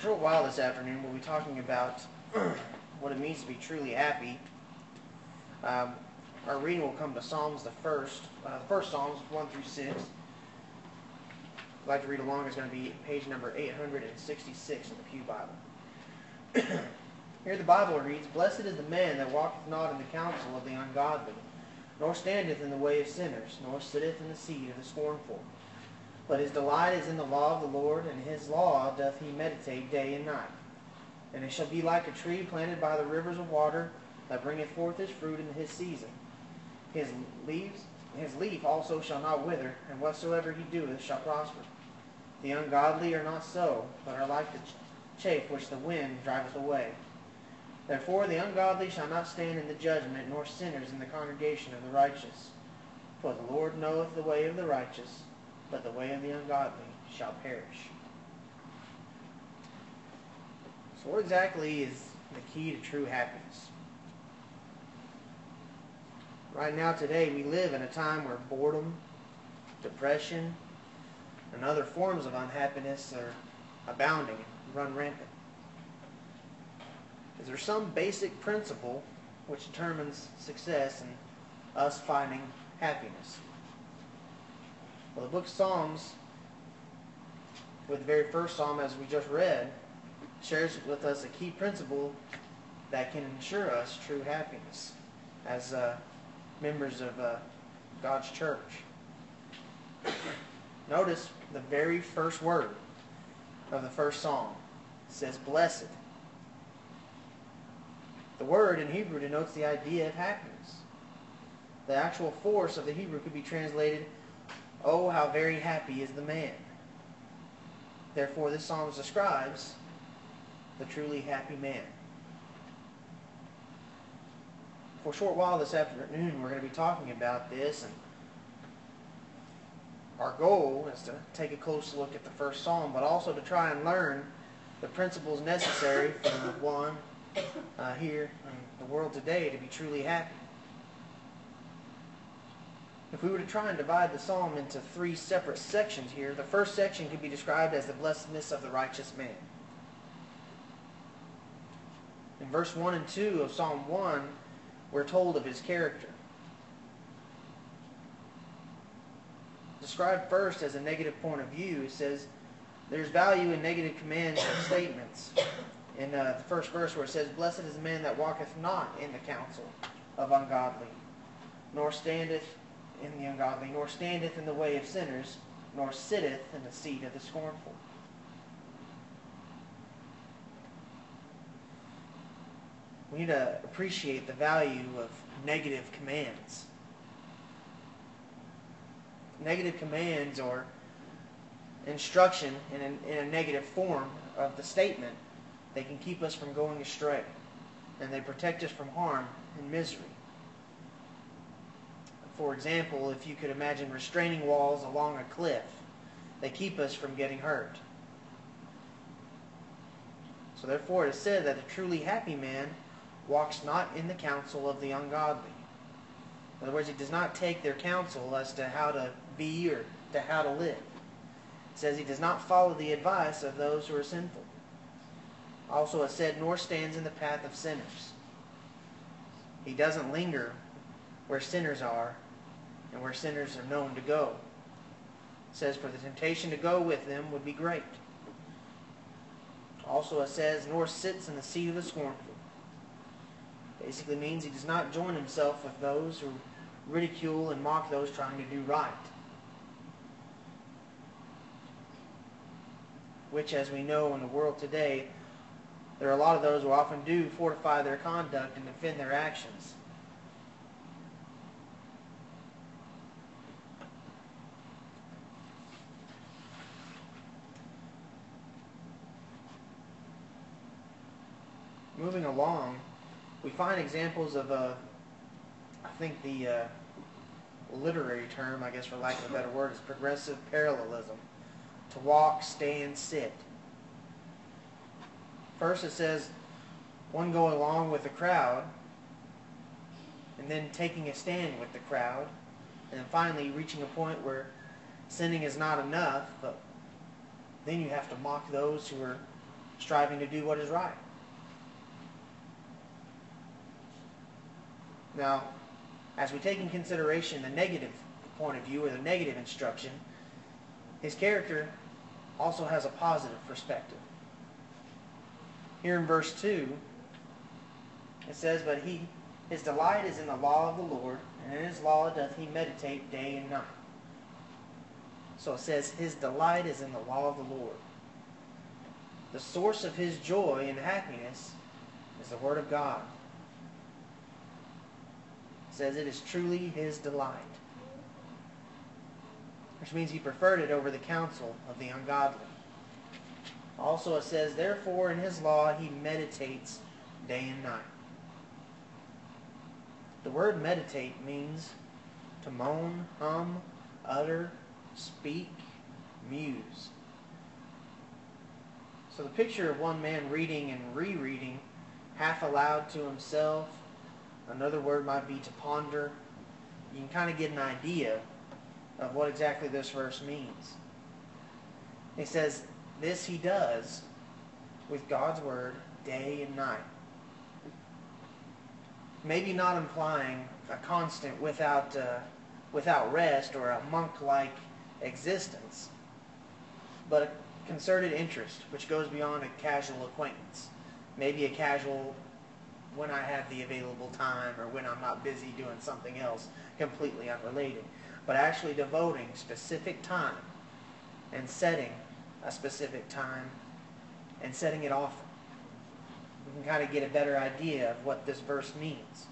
short while this afternoon, we'll be talking about what it means to be truly happy. Our reading will come to Psalms, the first Psalms, 1 through 6. If you'd like to read along, it's going to be page number 866 in the Pew Bible. Here the Bible reads, "Blessed is the man that walketh not in the counsel of the ungodly, nor standeth in the way of sinners, nor sitteth in the seat of the scornful. But his delight is in the law of the Lord, and his law doth he meditate day and night. And it shall be like a tree planted by the rivers of water, that bringeth forth his fruit in his season. His leaf also shall not wither, and whatsoever he doeth shall prosper. The ungodly are not so, but are like the chaff which the wind driveth away. Therefore the ungodly shall not stand in the judgment, nor sinners in the congregation of the righteous. For the Lord knoweth the way of the righteous, but the way of the ungodly shall perish." So what exactly is the key to true happiness? Right now today we live in a time where boredom, depression, and other forms of unhappiness are abounding and run rampant. Is there some basic principle which determines success in us finding happiness? Well, the book of Psalms, with the very first psalm as we just read, shares with us a key principle that can ensure us true happiness as members of God's church. Notice the very first word of the first psalm. It says, "Blessed." The word in Hebrew denotes the idea of happiness. The actual force of the Hebrew could be translated, "Oh, how very happy is the man." Therefore, this psalm describes the truly happy man. For a short while this afternoon, we're going to be talking about this, and our goal is to take a close look at the first psalm, but also to try and learn the principles necessary for one here in the world today to be truly happy. If we were to try and divide the psalm into three separate sections here, the first section could be described as the blessedness of the righteous man. In verse 1 and 2 of Psalm 1, we're told of his character. Described first as a negative point of view, it says there's value in negative commands and statements. In the first verse where it says, "Blessed is the man that walketh not in the counsel of ungodly, nor standeth in the ungodly, nor standeth in the way of sinners, nor sitteth in the seat of the scornful." We need to appreciate the value of negative commands. Negative commands or instruction in a negative form of the statement, they can keep us from going astray, and they protect us from harm and misery. For example, if you could imagine restraining walls along a cliff, they keep us from getting hurt. So therefore it is said that the truly happy man walks not in the counsel of the ungodly. In other words, he does not take their counsel as to how to be or to how to live. It says he does not follow the advice of those who are sinful. Also it said, nor stands in the path of sinners. He doesn't linger where sinners are and where sinners are known to go. It says, for the temptation to go with them would be great. Also it says, nor sits in the seat of the scornful. Basically means he does not join himself with those who ridicule and mock those trying to do right. Which, as we know in the world today, there are a lot of those who often do fortify their conduct and defend their actions. Moving along, we find examples of, I think the literary term, I guess for lack of a better word, is progressive parallelism. To walk, stand, sit. First it says one going along with the crowd, and then taking a stand with the crowd, and then finally reaching a point where sinning is not enough, but then you have to mock those who are striving to do what is right. Now, as we take in consideration the negative point of view or the negative instruction, his character also has a positive perspective. Here in verse 2, it says, "But his delight is in the law of the Lord, and in his law doth he meditate day and night." So it says his delight is in the law of the Lord. The source of his joy and happiness is the Word of God. It says it is truly his delight, which means he preferred it over the counsel of the ungodly. Also it says, "Therefore in his law he meditates day and night." The word meditate means to moan, hum, utter, speak, muse. So the picture of one man reading and rereading, half aloud to himself, another word might be to ponder. You can kind of get an idea of what exactly this verse means. He says, this he does with God's Word day and night. Maybe not implying a constant without rest or a monk-like existence, but a concerted interest which goes beyond a casual acquaintance. Maybe a casual when I have the available time or when I'm not busy doing something else completely unrelated, but actually devoting specific time and setting a specific time and setting it often. We can kind of get a better idea of what this verse means.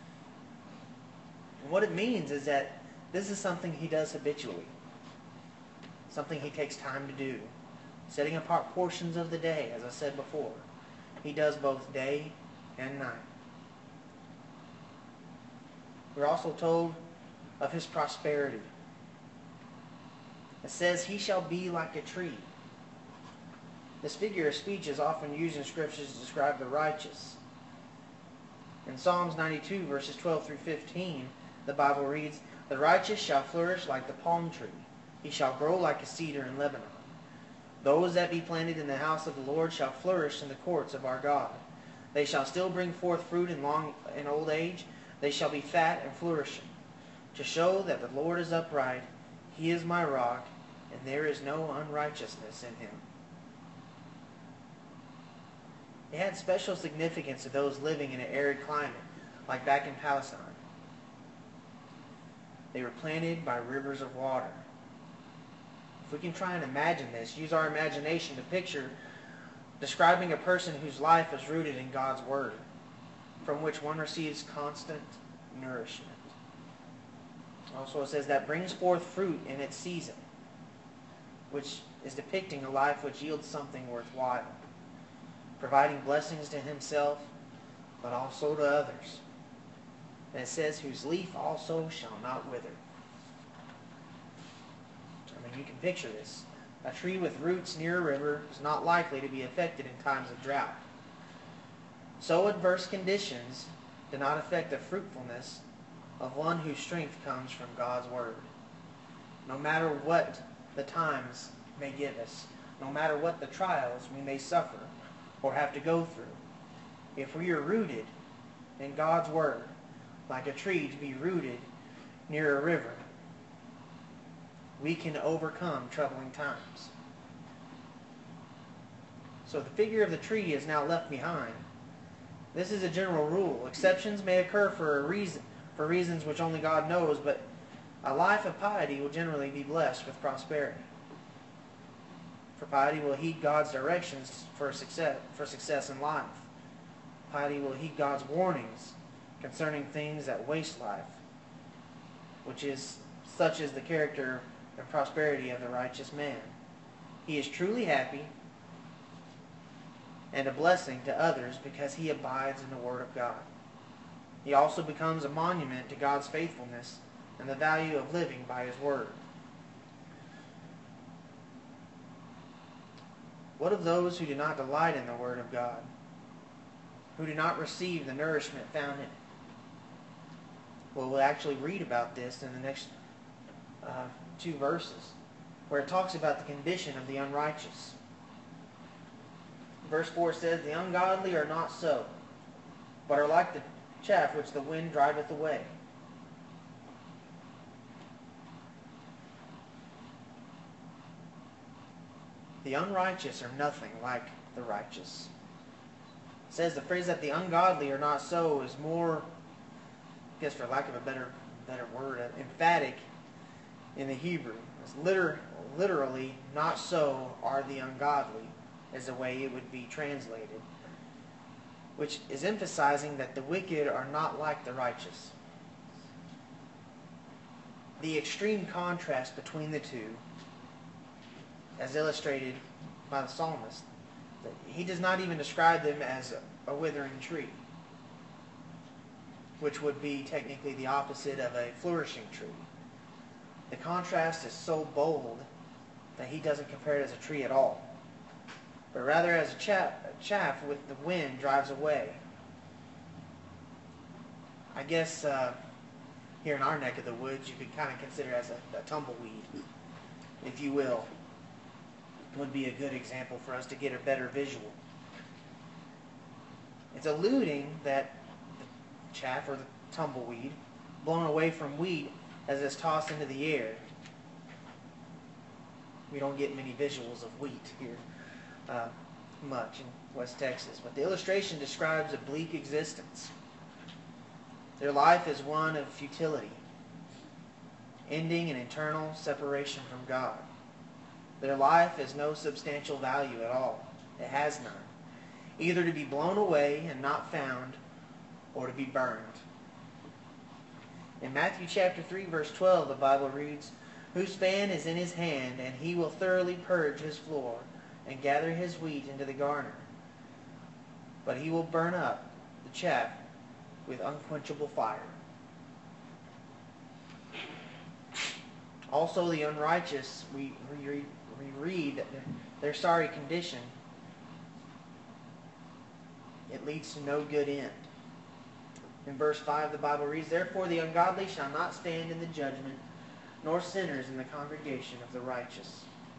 And what it means is that this is something he does habitually, something he takes time to do, setting apart portions of the day, as I said before. He does both day and night. We're also told of his prosperity. It says, he shall be like a tree. This figure of speech is often used in Scriptures to describe the righteous. In Psalms 92, verses 12 through 15, the Bible reads, "The righteous shall flourish like the palm tree. He shall grow like a cedar in Lebanon. Those that be planted in the house of the Lord shall flourish in the courts of our God. They shall still bring forth fruit in old age. They shall be fat and flourishing, to show that the Lord is upright. He is my rock, and there is no unrighteousness in him." It had special significance to those living in an arid climate, like back in Palestine. They were planted by rivers of water. If we can try and imagine this, use our imagination to picture describing a person whose life is rooted in God's Word, from which one receives constant nourishment. Also it says that brings forth fruit in its season, which is depicting a life which yields something worthwhile, providing blessings to himself, but also to others. And it says, whose leaf also shall not wither. I mean, you can picture this. A tree with roots near a river is not likely to be affected in times of drought. So adverse conditions do not affect the fruitfulness of one whose strength comes from God's Word. No matter what the times may give us, no matter what the trials we may suffer or have to go through, if we are rooted in God's Word, like a tree to be rooted near a river, we can overcome troubling times. So the figure of the tree is now left behind. This is a general rule. Exceptions may occur for reasons which only God knows, but a life of piety will generally be blessed with prosperity. For piety will heed God's directions for success in life. Piety will heed God's warnings concerning things that waste life, such as the character and prosperity of the righteous man. He is truly happy and a blessing to others because he abides in the Word of God. He also becomes a monument to God's faithfulness and the value of living by His Word. What of those who do not delight in the Word of God, who do not receive the nourishment found in it? Well, we'll actually read about this in the next 2 verses, where it talks about the condition of the unrighteous. Verse 4 says, the ungodly are not so, but are like the chaff which the wind driveth away. The unrighteous are nothing like the righteous. It says the phrase that the ungodly are not so is more, I guess for lack of a better word, emphatic in the Hebrew. It's literally, not so are the ungodly, is the way it would be translated, which is emphasizing that the wicked are not like the righteous. The extreme contrast between the two, as illustrated by the psalmist, he does not even describe them as a withering tree, which would be technically the opposite of a flourishing tree. The contrast is so bold that he doesn't compare it as a tree at all, but rather as a chaff with the wind drives away. I guess here in our neck of the woods you could kind of consider it as a tumbleweed, if you will. Would be a good example for us to get a better visual. It's alluding that the chaff or the tumbleweed blown away from wheat as it's tossed into the air. We don't get many visuals of wheat here much in West Texas, but the illustration describes a bleak existence. Their life is one of futility, ending in eternal separation from God. Their life has no substantial value at all. It has none. Either to be blown away and not found, or to be burned. In Matthew chapter 3, verse 12, the Bible reads, whose fan is in his hand, and he will thoroughly purge his floor, and gather his wheat into the garner. But he will burn up the chaff with unquenchable fire. Also the unrighteous, we read that their sorry condition, it leads to no good end. In verse 5 the Bible reads, therefore the ungodly shall not stand in the judgment, nor sinners in the congregation of the righteous.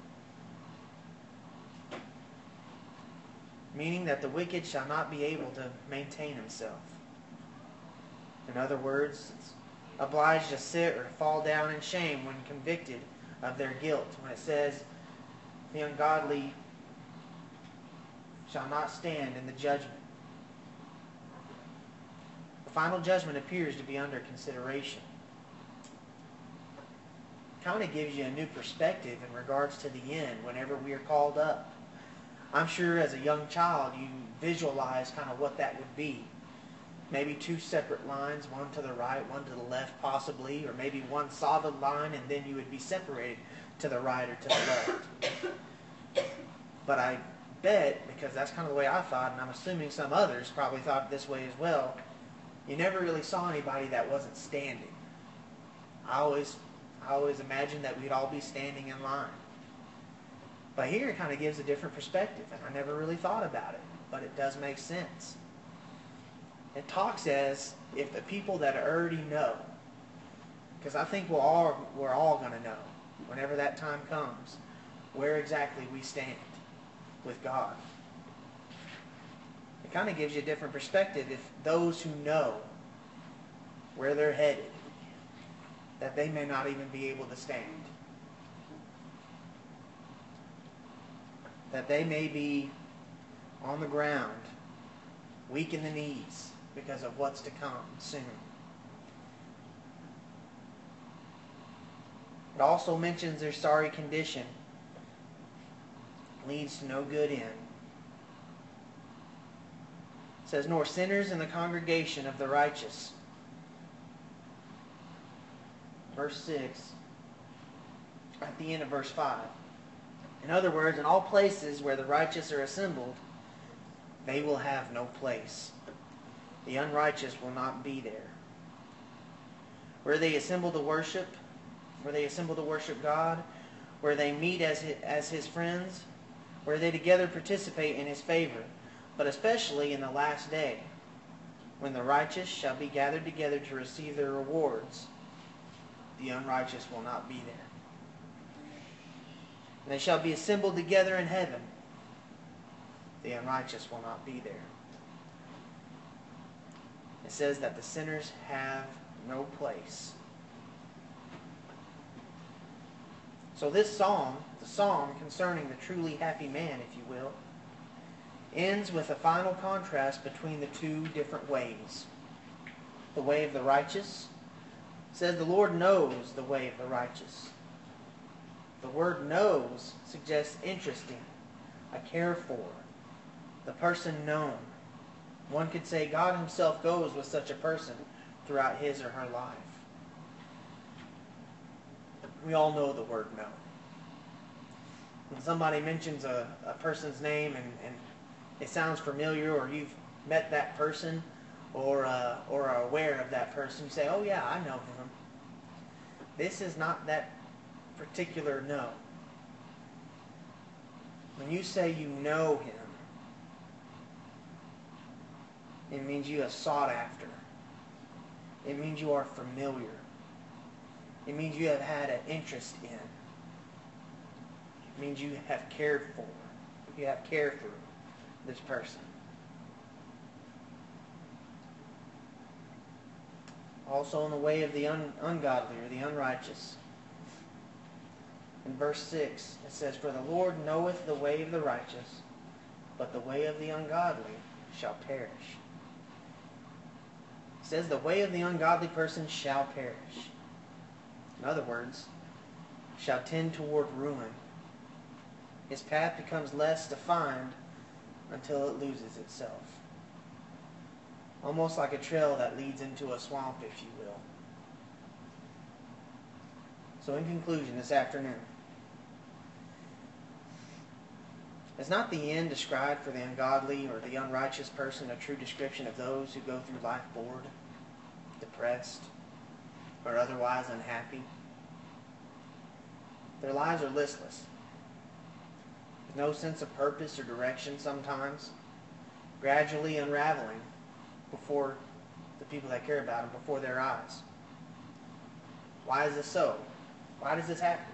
Meaning that the wicked shall not be able to maintain himself. In other words, it's obliged to sit or fall down in shame when convicted of their guilt. When it says, the ungodly shall not stand in the judgment. The final judgment appears to be under consideration. It kind of gives you a new perspective in regards to the end whenever we are called up. I'm sure as a young child you visualize kind of what that would be. Maybe two separate lines, one to the right, one to the left possibly, or maybe one solid line and then you would be separated to the right or to the left. But I bet, because that's kind of the way I thought, and I'm assuming some others probably thought this way as well, you never really saw anybody that wasn't standing. I always imagined that we'd all be standing in line. But here it kind of gives a different perspective, and I never really thought about it, but it does make sense. It talks as if the people that already know, because I think we're all going to know, whenever that time comes, where exactly we stand with God. It kind of gives you a different perspective if those who know where they're headed, that they may not even be able to stand. That they may be on the ground, weak in the knees, because of what's to come soon. It also mentions their sorry condition leads to no good end. It says, nor sinners in the congregation of the righteous. Verse 6, at the end of verse 5. In other words, in all places where the righteous are assembled, they will have no place. The unrighteous will not be there. Where they assemble to worship, God, where they meet as His friends, where they together participate in His favor, but especially in the last day, when the righteous shall be gathered together to receive their rewards, the unrighteous will not be there. And they shall be assembled together in heaven. the unrighteous will not be there. It says that the sinners have no place. So this psalm, the psalm concerning the truly happy man, if you will, ends with a final contrast between the two different ways. The way of the righteous says the Lord knows the way of the righteous. The word knows suggests interest in, a care for, the person known. One could say God himself goes with such a person throughout his or her life. We all know the word know. When somebody mentions a person's name and it sounds familiar, or you've met that person or are aware of that person, you say, oh yeah, I know him. This is not that particular know. When you say you know him, it means you have sought after. It means you are familiar. It means you have had an interest in. It means you have cared for. You have cared for this person. Also in the way of the ungodly or the unrighteous. In verse 6, it says, for the Lord knoweth the way of the righteous, but the way of the ungodly shall perish. It says the way of the ungodly person shall perish. In other words, shall tend toward ruin. His path becomes less defined until it loses itself. Almost like a trail that leads into a swamp, if you will. So in conclusion this afternoon, is not the end described for the ungodly or the unrighteous person a true description of those who go through life bored, depressed, or otherwise unhappy? Their lives are listless, with no sense of purpose or direction sometimes, gradually unraveling before the people that care about them, before their eyes. Why is this so? Why does this happen?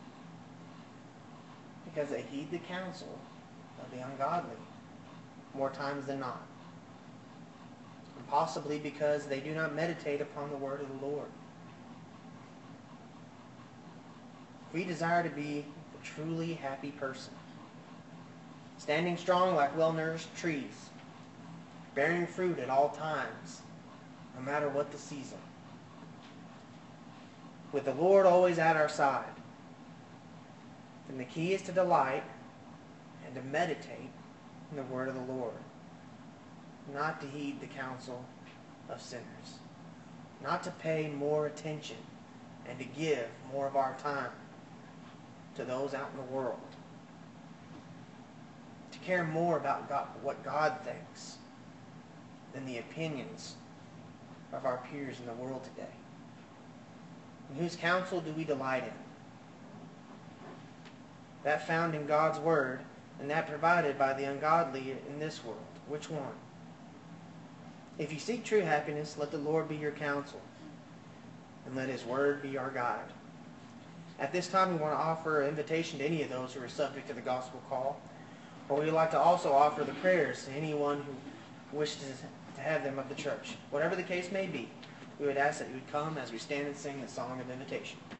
Because they heed the counsel of the ungodly more times than not. And possibly because they do not meditate upon the word of the Lord. If we desire to be a truly happy person, standing strong like well-nourished trees, bearing fruit at all times, no matter what the season, with the Lord always at our side, then the key is to delight and to meditate in the word of the Lord, not to heed the counsel of sinners, not to pay more attention and to give more of our time to those out in the world, to care more about what God thinks than the opinions of our peers in the world today. And whose counsel do we delight in? That found in God's Word, and that provided by the ungodly in this world. Which one? If you seek true happiness, let the Lord be your counsel, and let His Word be our guide. At this time, we want to offer an invitation to any of those who are subject to the gospel call, or we would like to also offer the prayers to anyone who wishes to have them of the church. Whatever the case may be, we would ask that you would come as we stand and sing the song of invitation.